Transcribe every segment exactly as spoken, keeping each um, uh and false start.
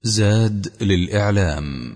زاد للإعلام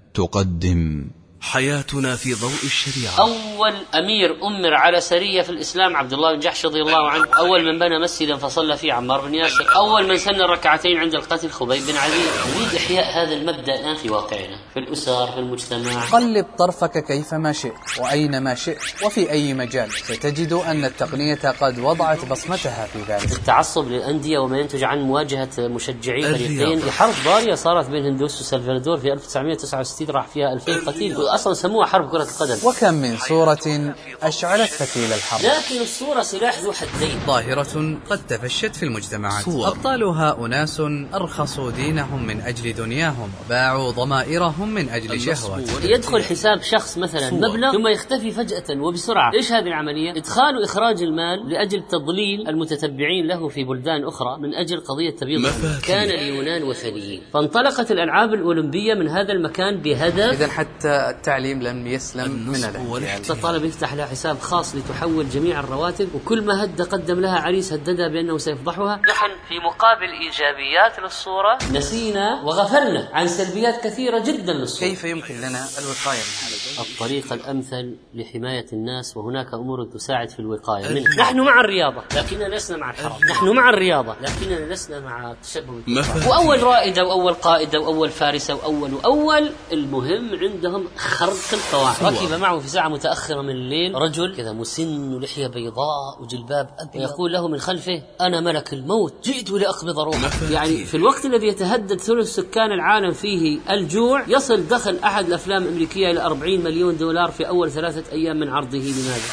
تقدم حياتنا في ضوء الشريعة. أول أمير أمر على سرية في الإسلام عبد الله بن جحش رضي الله عنه. أول من بنى مسجدا فصلى فيه عمار بن ياسر. أول من سن الركعتين عند القتل خبيب بن عدي. نريد إحياء هذا المبدأ الآن في واقعنا، في الأسر، في المجتمع. قلب طرفك كيفما شئت وأينما شئت وفي أي مجال، ستجد أن التقنية قد وضعت بصمتها في ذلك. التعصب للأندية وما ينتج عن مواجهة مشجعي فريقين في حرب ضارية صارت بين هندوس وسلفادور في ألف وتسعمائة وتسعة وستين، راح فيها ألفين قتيل، أصلا سموها حرب كرة القدم. وكم من صورة أشعلت فتيل الحرب، لكن الصورة سلاح ذو حدين. ظاهرة قد تفشت في المجتمعات. أبطالها أناس أرخصوا دينهم من أجل دنياهم وباعوا ضمائرهم من أجل شهوات. يدخل حساب شخص مثلا مبلغ ثم يختفي فجأة وبسرعة. إيش هذه العملية؟ إدخال وإخراج المال لأجل تضليل المتتبعين له في بلدان أخرى من أجل قضية تبييض. كان اليونان وثنيين، فانطلقت الألعاب الأولمبية من هذا المكان بهدف. إذن حتى التعليم لم يسلم من الاحتيال. الطالب يفتح لها حساب خاص لتحول جميع الرواتب، وكل ما هد قدم لها عريس هددها بأنه سيفضحها. نحن في مقابل إيجابيات للصورة نسينا وغفلنا عن سلبيات كثيرة جدا للصورة. كيف يمكن لنا الوقاية من هذا؟ الطريقة الأمثل لحماية الناس، وهناك أمور تساعد في الوقاية منها. نحن مع الرياضة لكننا لسنا مع الحرام. نحن مع الرياضة لكننا لسنا مع التشبه بالكفار. وأول رائدة وأول قائدة وأول فارسة وأول وأول المهم عندهم خرق القواعد. ركب معه في ساعة متأخرة من الليل رجل كذا مسن ولحية بيضاء وجلباب أبيض، ويقول له من خلفه: أنا ملك الموت جئت لأقبض روحك. يعني في الوقت الذي يتهدد ثلث سكان العالم فيه الجوع، يصل دخل أحد الأفلام الأمريكية إلى أربعين مليون دولار في أول ثلاثة أيام من عرضه. لماذا؟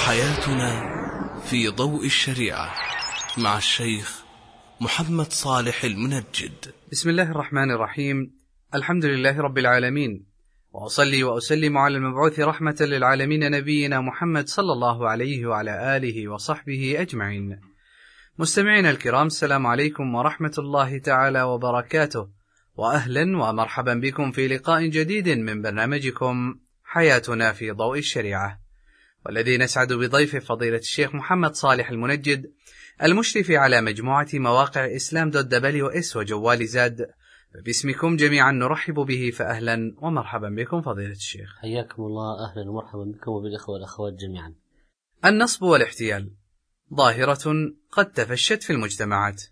حياتنا في ضوء الشريعة مع الشيخ محمد صالح المنجد. بسم الله الرحمن الرحيم. الحمد لله رب العالمين، وأصلي وأسلم على المبعوث رحمة للعالمين نبينا محمد صلى الله عليه وعلى آله وصحبه أجمعين. مستمعينا الكرام، السلام عليكم ورحمة الله تعالى وبركاته، وأهلا ومرحبا بكم في لقاء جديد من برنامجكم حياتنا في ضوء الشريعة، والذي نسعد بضيف فضيلة الشيخ محمد صالح المنجد، المشرف على مجموعة مواقع إسلام دوت دبليو إس وجوال زاد. باسمكم جميعا نرحب به، فأهلا ومرحبا بكم فضيلة الشيخ. حياكم الله، أهلا ومرحبا بكم وبالإخوة والأخوات جميعا. النصب والاحتيال ظاهرة قد تفشت في المجتمعات.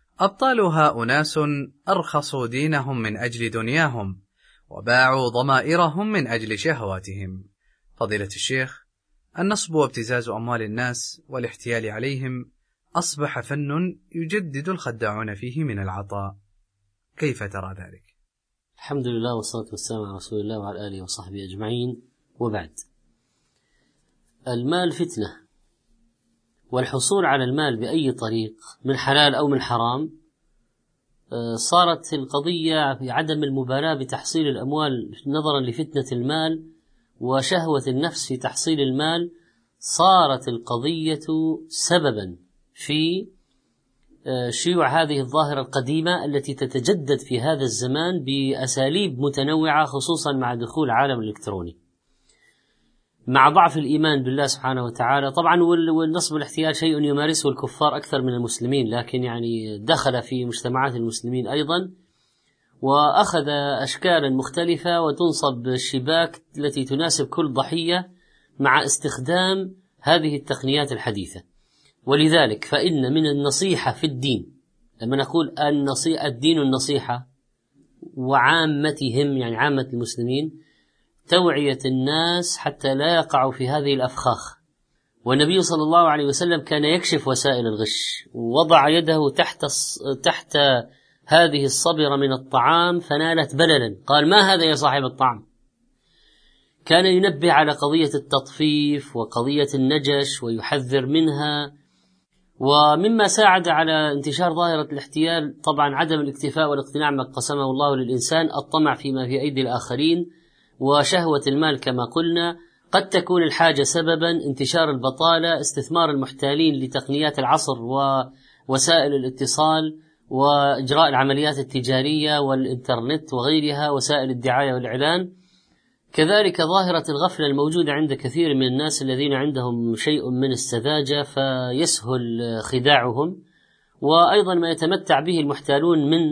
أبطالها أناس أرخصوا دينهم من أجل دنياهم وباعوا ضمائرهم من أجل شهواتهم. فضيلة الشيخ، النصب وابتزاز أموال الناس والاحتيال عليهم أصبح فن يجدد الخداعون فيه من العطاء، كيف ترى ذلك؟ الحمد لله والصلاة والسلام على رسول الله وعلى آله وصحبه أجمعين، وبعد. المال فتنة، والحصول على المال بأي طريق من حلال أو من حرام صارت القضية في عدم المبالاة بتحصيل الأموال نظرا لفتنة المال وشهوة النفس في تحصيل المال. صارت القضية سببا في شيوع هذه الظاهرة القديمة التي تتجدد في هذا الزمان بأساليب متنوعة، خصوصا مع دخول العالم الإلكتروني، مع ضعف الإيمان بالله سبحانه وتعالى. طبعا والنصب والاحتيال شيء يمارسه الكفار أكثر من المسلمين، لكن يعني دخل في مجتمعات المسلمين أيضا، وأخذ أشكالا مختلفة، وتنصب الشباك التي تناسب كل ضحية مع استخدام هذه التقنيات الحديثة. ولذلك فإن من النصيحة في الدين، لما نقول النصيحة الدين النصيحة وعامتهم يعني عامة المسلمين، توعية الناس حتى لا يقعوا في هذه الأفخاخ. والنبي صلى الله عليه وسلم كان يكشف وسائل الغش، ووضع يده تحت تحت هذه الصبرة من الطعام فنالت بللا، قال: ما هذا يا صاحب الطعام؟ كان ينبه على قضية التطفيف وقضية النجش ويحذر منها. ومما ساعد على انتشار ظاهرة الاحتيال طبعا عدم الاكتفاء والاقتناع ما قسمه الله للإنسان، الطمع فيما في أيدي الآخرين، وشهوة المال كما قلنا. قد تكون الحاجة سببا، انتشار البطالة، استثمار المحتالين لتقنيات العصر ووسائل الاتصال وإجراء العمليات التجارية والإنترنت وغيرها، وسائل الدعاية والإعلان. كذلك ظاهرة الغفلة الموجودة عند كثير من الناس الذين عندهم شيء من السذاجة فيسهل خداعهم، وأيضا ما يتمتع به المحتالون من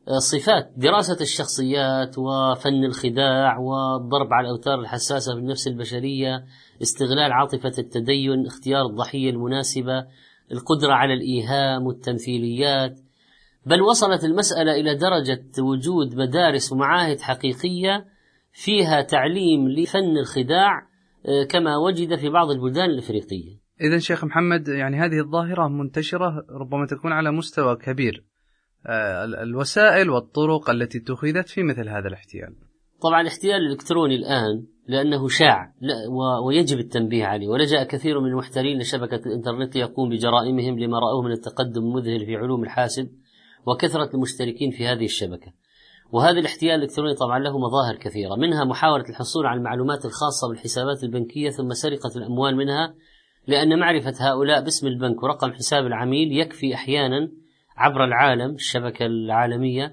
صفات دراسة الشخصيات وفن الخداع والضرب على الأوتار الحساسة في النفس البشرية، استغلال عاطفة التدين، اختيار الضحية المناسبة، القدرة على الإيهام والتمثيليات. بل وصلت المسألة إلى درجة وجود مدارس ومعاهد حقيقية فيها تعليم لفن الخداع كما وجد في بعض البلدان الإفريقية. إذن شيخ محمد، يعني هذه الظاهرة منتشرة ربما تكون على مستوى كبير. الوسائل والطرق التي اتخذت في مثل هذا الاحتيال. طبعا الاحتيال الإلكتروني الآن لأنه شاع ويجب التنبيه عليه، ولجأ كثير من المحتالين لشبكة الإنترنت ليقوم بجرائمهم لما رأوه من التقدم المذهل في علوم الحاسب وكثرة المشتركين في هذه الشبكة. وهذا الاحتيال الإلكتروني طبعا له مظاهر كثيرة، منها محاولة الحصول على المعلومات الخاصة بالحسابات البنكية ثم سرقة الأموال منها، لأن معرفة هؤلاء باسم البنك ورقم حساب العميل يكفي أحيانا عبر العالم الشبكة العالمية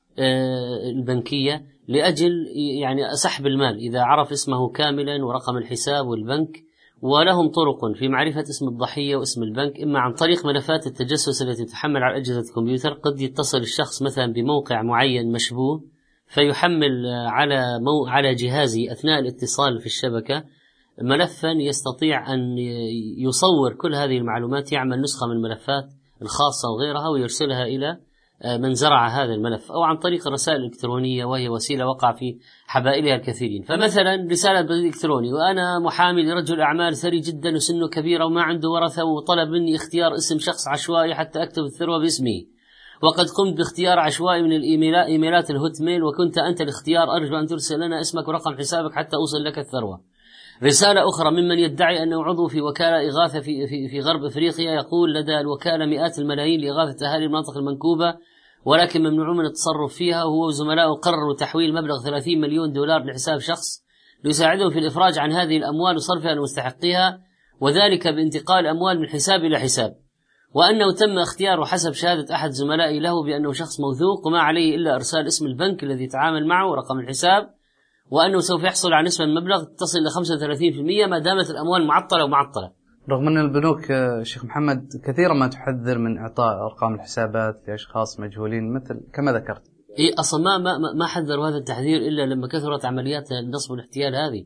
البنكية لأجل يعني سحب المال إذا عرف اسمه كاملا ورقم الحساب والبنك. ولهم طرق في معرفة اسم الضحية واسم البنك، إما عن طريق ملفات التجسس التي تحمل على أجهزة الكمبيوتر. قد يتصل الشخص مثلا بموقع معين مشبوه فيحمل على مو على جهازه أثناء الاتصال في الشبكة ملفا يستطيع أن يصور كل هذه المعلومات، يعمل نسخة من الملفات الخاصة وغيرها ويرسلها إلى من زرع هذا الملف، أو عن طريق الرسائل الإلكترونية وهي وسيلة وقع في حبائلها الكثيرين. فمثلا رسالة بريد إلكتروني: وأنا محامي لرجل أعمال ثري جدا وسنه كبيرة وما عنده ورثة، وطلب مني اختيار اسم شخص عشوائي حتى أكتب الثروة باسمه، وقد قمت باختيار عشوائي من الإيميلات إيميلات الهوت ميل، وكنت أنت الاختيار، أرجو أن ترسل لنا اسمك ورقم حسابك حتى أوصل لك الثروة. رسالة أخرى ممن يدعي أنه عضو في وكالة إغاثة في, في, في غرب أفريقيا، يقول: لدى الوكالة مئات الملايين لإغاثة أهالي المناطق المنكوبة، ولكن ممنوعون من التصرف فيها، وهو وزملائه قرروا تحويل مبلغ ثلاثين مليون دولار لحساب شخص ليساعدهم في الإفراج عن هذه الأموال وصرفها لمستحقيها، وذلك بانتقال أموال من حساب إلى حساب، وأنه تم اختياره حسب شهادة أحد زملائي له بأنه شخص موثوق وما عليه إلا إرسال اسم البنك الذي يتعامل معه ورقم الحساب، وأنه سوف يحصل على نسبة من المبلغ تصل إلى خمسة وثلاثين بالمئة ما دامت الأموال معطلة ومعطلة. رغم أن البنوك شيخ محمد كثيرا ما تحذر من إعطاء أرقام الحسابات لأشخاص مجهولين مثل كما ذكرت. إيه أصلا ما ما ما حذروا هذا التحذير إلا لما كثرت عمليات النصب والاحتيال هذه.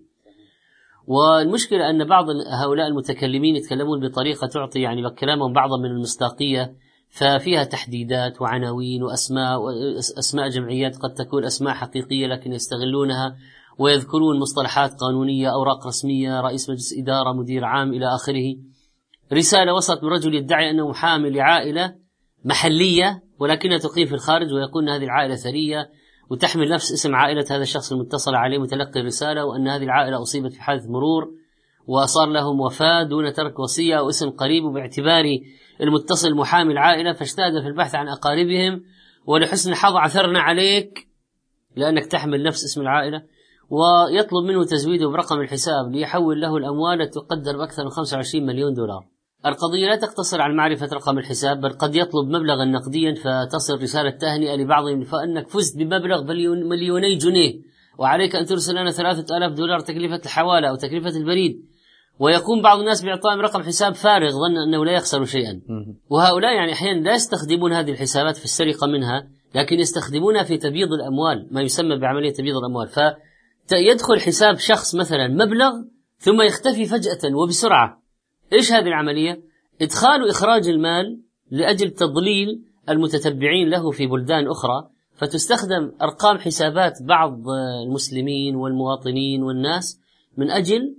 والمشكلة أن بعض هؤلاء المتكلمين يتكلمون بطريقة تعطي يعني كلامهم بعضا من المصداقية، ففيها تحديدات وعناوين وأسماء أسماء جمعيات قد تكون أسماء حقيقية لكن يستغلونها، ويذكرون مصطلحات قانونية، أوراق رسمية، رئيس مجلس إدارة، مدير عام إلى آخره. رسالة وصلت من رجل يدعي أنه محامي لعائلة محلية ولكنها تقيم في الخارج، ويقول أن هذه العائلة ثرية وتحمل نفس اسم عائلة هذا الشخص المتصل عليه متلقي الرسالة، وأن هذه العائلة أصيبت في حادث مرور وصار لهم وفاة دون ترك وصية أو اسم قريب، وباعتبار المتصل محامي العائلة فاجتهد في البحث عن أقاربهم، ولحسن الحظ عثرنا عليك لأنك تحمل نفس اسم العائلة، ويطلب منه تزويده برقم الحساب ليحول له الأموال تقدر بأكثر من خمسة وعشرين مليون دولار. القضية لا تقتصر على معرفة رقم الحساب، بل قد يطلب مبلغا نقديا فتصل رسالة تهنئة لبعضهم فأنك فزت بمبلغ مليوني جنيه وعليك أن ترسل لنا ثلاثة آلاف دولار تكلفة الحوالة أو تكلفة البريد، ويقوم بعض الناس بإعطائهم رقم حساب فارغ ظن أنه لا يخسر شيئا. وهؤلاء يعني أحيانا لا يستخدمون هذه الحسابات في السرقة منها، لكن يستخدمونها في تبييض الأموال، ما يسمى بعملية تبييض الأموال. فيدخل حساب شخص مثلا مبلغ ثم يختفي فجأة وبسرعة. إيش هذه العملية؟ إدخال وإخراج المال لأجل تضليل المتتبعين له في بلدان أخرى، فتستخدم أرقام حسابات بعض المسلمين والمواطنين والناس من أجل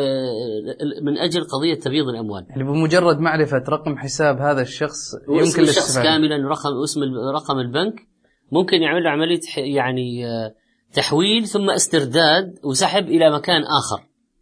من أجل قضية تبييض الأموال. يعني بمجرد معرفة رقم حساب هذا الشخص يمكن الشخص كاملا رقم اسم رقم البنك ممكن يعمل له عملية يعني تحويل ثم استرداد وسحب إلى مكان آخر.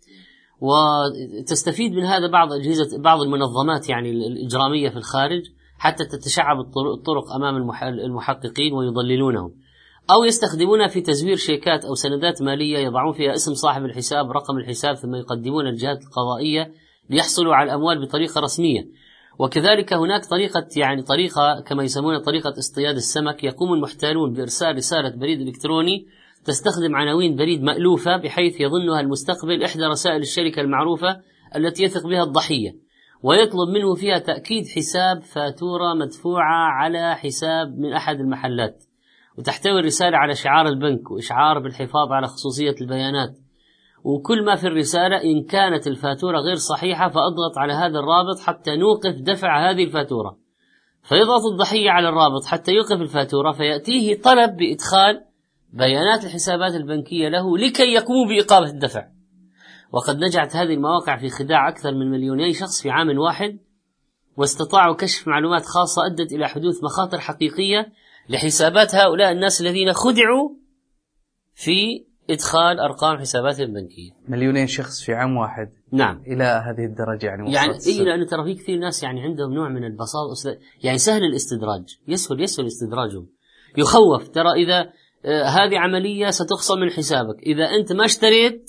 وتستفيد من هذا بعض أجهزة بعض المنظمات يعني الإجرامية في الخارج حتى تتشعب الطرق أمام المحققين ويضللونهم، أو يستخدمونها في تزوير شيكات أو سندات مالية يضعون فيها اسم صاحب الحساب رقم الحساب ثم يقدمون الجهات القضائية ليحصلوا على الأموال بطريقة رسمية. وكذلك هناك طريقة يعني طريقة كما يسمونها طريقة اصطياد السمك، يقوم المحتالون بإرسال رسالة بريد إلكتروني تستخدم عناوين بريد مألوفة بحيث يظنها المستقبل إحدى رسائل الشركة المعروفة التي يثق بها الضحية، ويطلب منه فيها تأكيد حساب فاتورة مدفوعة على حساب من أحد المحلات، وتحتوي الرسالة على شعار البنك وإشعار بالحفاظ على خصوصية البيانات وكل ما في الرسالة، إن كانت الفاتورة غير صحيحة فأضغط على هذا الرابط حتى نوقف دفع هذه الفاتورة. فيضغط الضحية على الرابط حتى يوقف الفاتورة، فيأتيه طلب بإدخال بيانات الحسابات البنكية له لكي يقوموا بإقامة الدفع. وقد نجحت هذه المواقع في خداع أكثر من مليوني شخص في عام واحد، واستطاعوا كشف معلومات خاصة أدت إلى حدوث مخاطر حقيقية لحسابات هؤلاء الناس الذين خدعوا في إدخال أرقام حسابات البنكية. مليونين شخص في عام واحد؟ نعم، إلى هذه الدرجة يعني. يعني إيه، لأن ترى في كثير ناس يعني عندهم نوع من البساطة، يعني سهل الاستدراج، يسهل يسهل استدراجهم. يخوف، ترى إذا آه هذه عملية ستخصم من حسابك إذا أنت ما اشتريت،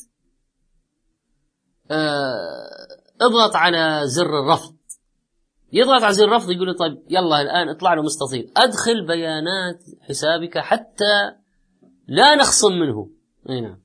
آه اضغط على زر الرفض. يضغط على زر الرفض يقول له طيب يلا الآن اطلع له مستطيل، أدخل بيانات حسابك حتى لا نخصم منه. أي نعم.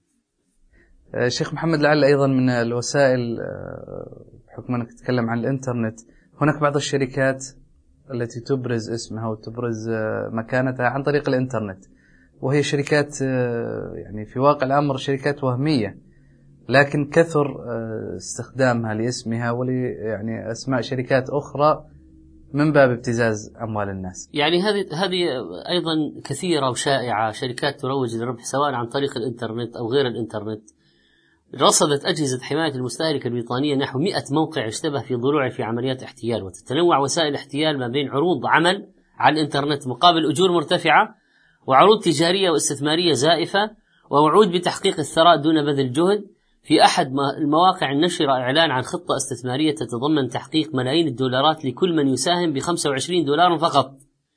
شيخ محمد، لعل أيضا من الوسائل بحكم أنك تتكلم عن الإنترنت، هناك بعض الشركات التي تبرز اسمها وتبرز مكانتها عن طريق الإنترنت، وهي شركات يعني في واقع الأمر شركات وهمية، لكن كثر استخدامها لاسمها ولي يعني أسماء شركات أخرى من باب ابتزاز أموال الناس. يعني هذه هذه أيضا كثيرة وشائعة، شركات تروج للربح سواء عن طريق الإنترنت أو غير الإنترنت. رصدت أجهزة حماية المستهلك البريطانية نحو مئة موقع اشتبه في ضلوعه في عمليات احتيال، وتتنوع وسائل الاحتيال ما بين عروض عمل على الإنترنت مقابل أجور مرتفعة، وعروض تجارية واستثمارية زائفة، ووعود بتحقيق الثراء دون بذل جهد. في أحد المواقع النشر إعلان عن خطة استثمارية تتضمن تحقيق ملايين الدولارات لكل من يساهم بخمسة وعشرين دولار فقط،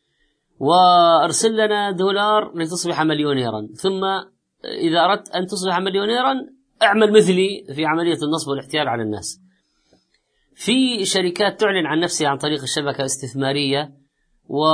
وأرسل لنا دولار لتصبح مليونيرا، ثم إذا أردت أن تصبح مليونيرا اعمل مثلي في عملية النصب والاحتيال على الناس. في شركات تعلن عن نفسها عن طريق الشبكة استثمارية و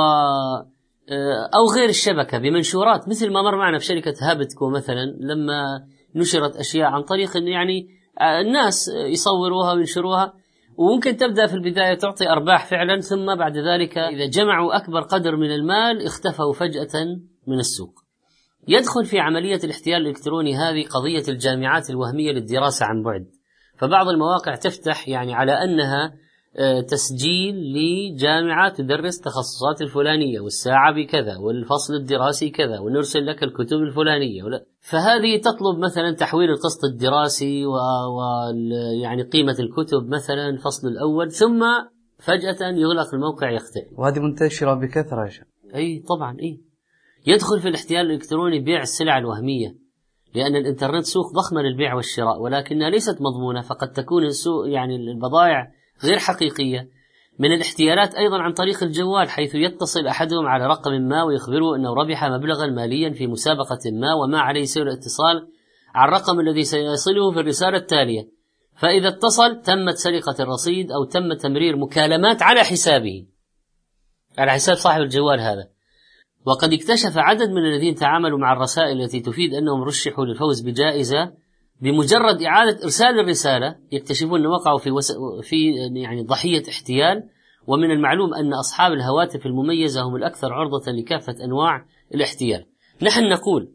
أو غير الشبكة بمنشورات، مثل ما مر معنا في شركة هابتكو مثلا لما نشرت أشياء عن طريق أن يعني الناس يصوروها وينشروها، وممكن تبدأ في البداية تعطي أرباح فعلا، ثم بعد ذلك إذا جمعوا أكبر قدر من المال اختفوا فجأة من السوق. يدخل في عملية الاحتيال الإلكتروني هذه قضية الجامعات الوهمية للدراسة عن بعد، فبعض المواقع تفتح يعني على أنها تسجيل لجامعة تدرس تخصصات الفلانية والساعة بكذا والفصل الدراسي كذا ونرسل لك الكتب الفلانية ولا. فهذه تطلب مثلا تحويل القسط الدراسي و... و... يعني قيمة الكتب مثلا الفصل الأول، ثم فجأة يغلق الموقع يختفي. وهذه منتشرة بكثرة يا شيخ. أي طبعا. أي يدخل في الاحتيال الإلكتروني بيع السلع الوهمية، لأن الإنترنت سوق ضخمة للبيع والشراء ولكنها ليست مضمونة، فقد تكون السوق يعني البضائع غير حقيقية. من الاحتيالات أيضا عن طريق الجوال، حيث يتصل أحدهم على رقم ما ويخبره أنه ربح مبلغا ماليا في مسابقة ما، وما عليه سوى الاتصال على الرقم الذي سيصله في الرسالة التالية، فإذا اتصل تمت سرقة الرصيد أو تم تمرير مكالمات على حسابه، على حساب صاحب الجوال هذا. وقد اكتشف عدد من الذين تعاملوا مع الرسائل التي تفيد أنهم رشحوا للفوز بجائزة بمجرد إعادة إرسال الرسالة يكتشفون أن وقعوا في, وس... في يعني ضحية احتيال. ومن المعلوم أن أصحاب الهواتف المميزة هم الأكثر عرضة لكافة أنواع الاحتيال. نحن نقول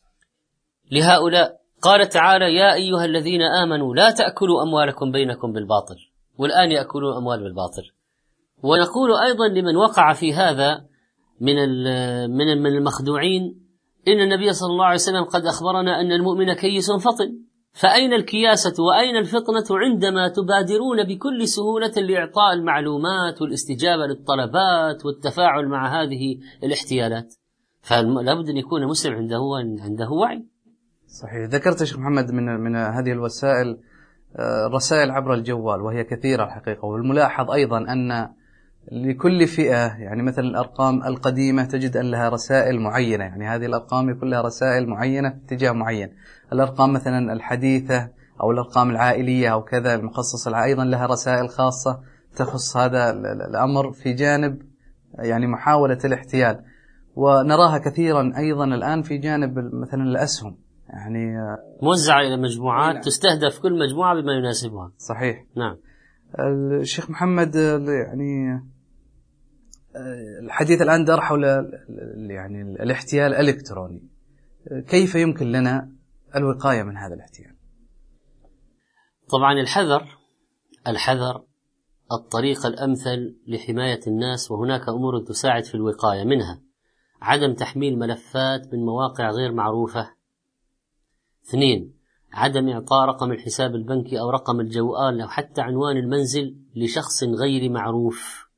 لهؤلاء، قال تعالى: يا أيها الذين آمنوا لا تأكلوا أموالكم بينكم بالباطل، والآن يأكلون أموال بالباطل. ونقول أيضا لمن وقع في هذا من من من المخدوعين، إن النبي صلى الله عليه وسلم قد أخبرنا أن المؤمن كيس فطن، فأين الكياسة وأين الفطنة عندما تبادرون بكل سهولة لإعطاء المعلومات والاستجابة للطلبات والتفاعل مع هذه الاحتيالات؟ فلا بد أن يكون مسلم عنده عنده وعي. صحيح. ذكرت شيخ محمد من من هذه الوسائل الرسائل عبر الجوال، وهي كثيرة الحقيقة، والملاحظ أيضا أن لكل فئة يعني مثلا الأرقام القديمة تجد أن لها رسائل معينة، يعني هذه الأرقام يكون لها رسائل معينة في اتجاه معين. الأرقام مثلا الحديثة أو الأرقام العائلية أو كذا المخصصة أيضا لها رسائل خاصة تخص هذا الأمر في جانب يعني محاولة الاحتيال. ونراها كثيرا أيضا الآن في جانب مثلا الأسهم، يعني موزعة إلى مجموعات تستهدف كل مجموعة بما يناسبها. صحيح. نعم. الشيخ محمد، يعني الحديث الآن دار حول يعني الاحتيال الإلكتروني، كيف يمكن لنا الوقاية من هذا الاحتيال؟ طبعا الحذر الحذر الطريق الأمثل لحماية الناس، وهناك أمور تساعد في الوقاية، منها عدم تحميل ملفات من مواقع غير معروفة. اثنين، عدم إعطاء رقم الحساب البنكي أو رقم الجوال أو حتى عنوان المنزل لشخص غير معروف.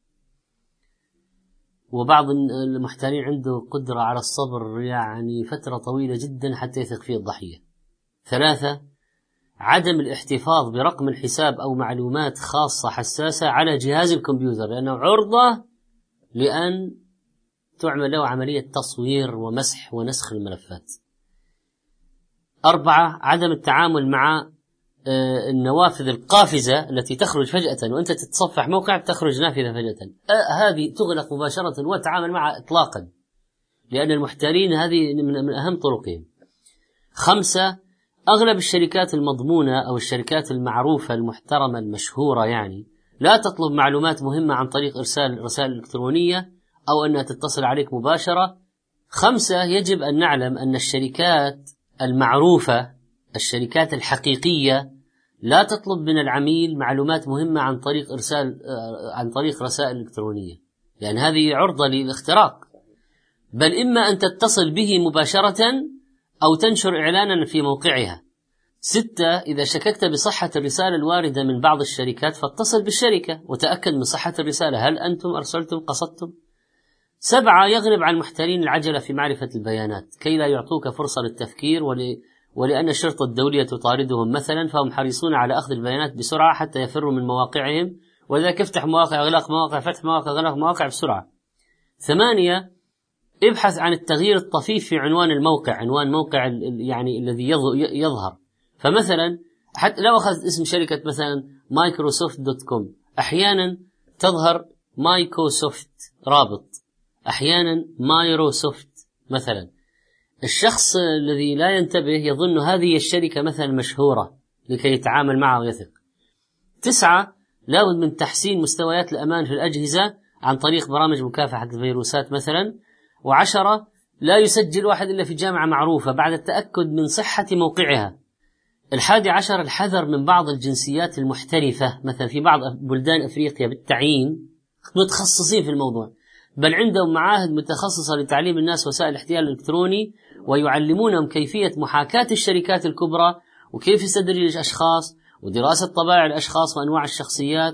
وبعض المحتالين عنده قدرة على الصبر يعني فترة طويلة جدا حتى يثق فيه الضحية. ثلاثة، عدم الاحتفاظ برقم الحساب أو معلومات خاصة حساسة على جهاز الكمبيوتر، لأنه عرضة لأن تعمل له عملية تصوير ومسح ونسخ الملفات. أربعة، عدم التعامل مع النوافذ القافزة التي تخرج فجأة، وأنت تتصفح موقع تخرج نافذة فجأة، هذه تغلق مباشرة وتعامل معها إطلاقا، لأن المحتالين هذه من أهم طرقهم. خمسة، أغلب الشركات المضمونة أو الشركات المعروفة المحترمة المشهورة يعني لا تطلب معلومات مهمة عن طريق إرسال رسائل إلكترونية أو أنها تتصل عليك مباشرة. خمسة، يجب أن نعلم أن الشركات المعروفة، الشركات الحقيقية، لا تطلب من العميل معلومات مهمة عن طريق إرسال عن طريق رسائل إلكترونية، لأن يعني هذه عرضة للاختراق، بل إما أن تتصل به مباشرة أو تنشر إعلانا في موقعها. ستة، إذا شككت بصحة الرسالة الواردة من بعض الشركات فاتصل بالشركة وتأكد من صحة الرسالة، هل أنتم أرسلتم قصدتم؟ سبعة، يغلب على المحتالين العجلة في معرفة البيانات كي لا يعطوك فرصة للتفكير، ول... ولأن الشرطة الدولية تطاردهم مثلا فهم حريصون على أخذ البيانات بسرعة حتى يفروا من مواقعهم، ولذلك افتح مواقع غلاق مواقع فتح مواقع غلاق مواقع بسرعة. ثمانية، ابحث عن التغيير الطفيف في عنوان الموقع، عنوان موقع يعني الذي يظهر. فمثلا حتى لو أخذت اسم شركة مثلا مايكروسوفت دوت كوم، أحيانا تظهر مايكروسوفت رابط، أحيانا مايروسوفت مثلا. الشخص الذي لا ينتبه يظن هذه الشركة مثلا مشهورة لكي يتعامل معها ويثق. تسعة، لابد من تحسين مستويات الأمان في الأجهزة عن طريق برامج مكافحة الفيروسات مثلا. وعشرة، لا يسجل واحد إلا في جامعة معروفة بعد التأكد من صحة موقعها. الحادي عشر، الحذر من بعض الجنسيات المحترفة، مثلا في بعض بلدان أفريقيا بالتعيين متخصصين في الموضوع، بل عندهم معاهد متخصصة لتعليم الناس وسائل الاحتيال الإلكتروني، ويعلمونهم كيفية محاكاة الشركات الكبرى وكيف يستدرج الأشخاص ودراسة طبائع الأشخاص وأنواع الشخصيات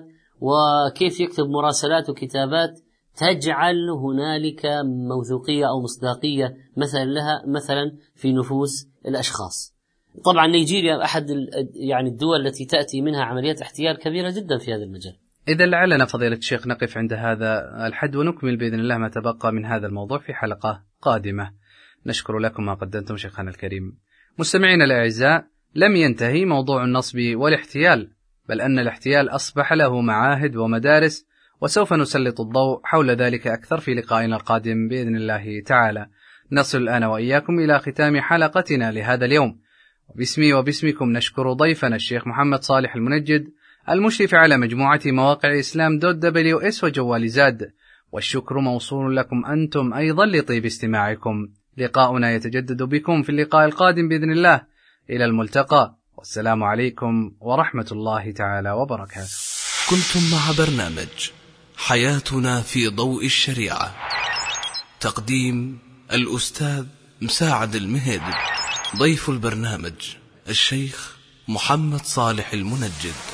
وكيف يكتب مراسلات وكتابات تجعل هنالك موثوقية أو مصداقية مثلا لها مثلا في نفوس الأشخاص. طبعا نيجيريا أحد يعني الدول التي تأتي منها عمليات احتيال كبيرة جدا في هذا المجال. إذا لعلنا فضيلة الشيخ نقف عند هذا الحد ونكمل بإذن الله ما تبقى من هذا الموضوع في حلقة قادمة. نشكر لكم ما قدمتم شيخنا الكريم. مستمعينا الأعزاء، لم ينتهي موضوع النصب والاحتيال، بل أن الاحتيال أصبح له معاهد ومدارس، وسوف نسلط الضوء حول ذلك أكثر في لقائنا القادم بإذن الله تعالى. نصل الآن وإياكم إلى ختام حلقتنا لهذا اليوم، وباسمي وباسمكم نشكر ضيفنا الشيخ محمد صالح المنجد المشرف على مجموعة مواقع الإسلام دوت دبليو إس وجوال زاد، والشكر موصول لكم أنتم أيضا لطيب استماعكم. لقاؤنا يتجدد بكم في اللقاء القادم بإذن الله. إلى الملتقى، والسلام عليكم ورحمة الله تعالى وبركاته. كنتم مع برنامج حياتنا في ضوء الشريعة، تقديم الأستاذ مساعد المهدي، ضيف البرنامج الشيخ محمد صالح المنجد.